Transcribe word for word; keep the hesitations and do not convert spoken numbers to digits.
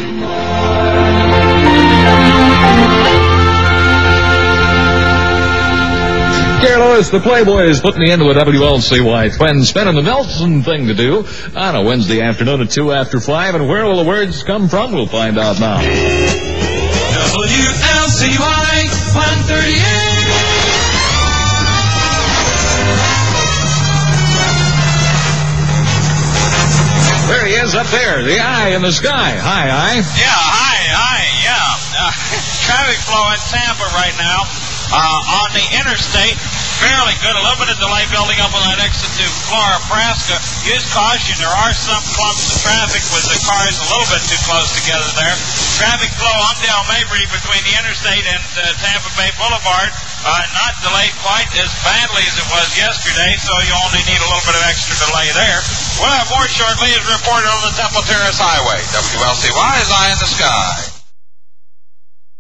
Gary Lewis, the Playboy, is putting the end to a W L C Y Twin Spin, and the Nelson thing to do on a Wednesday afternoon at two after five. And where will the words come from? We'll find out now. W L C Y one thirty-eight. There he is up there, the eye in the sky. Hi, eye. Yeah, hi, hi, yeah. Uh, traffic flow in Tampa right now. Uh, on the interstate, fairly good. A little bit of delay building up on that exit to Flora-Prasca. Use caution. There are some clumps of traffic with the cars a little bit too close together there. Traffic flow on Del Mabry between the interstate and uh, Tampa Bay Boulevard. Uh, not delayed quite as badly as it was yesterday, so you only need a little bit of extra delay there. We'll have more shortly as reported on the Temple Terrace Highway. W L C Y is Eye in the Sky.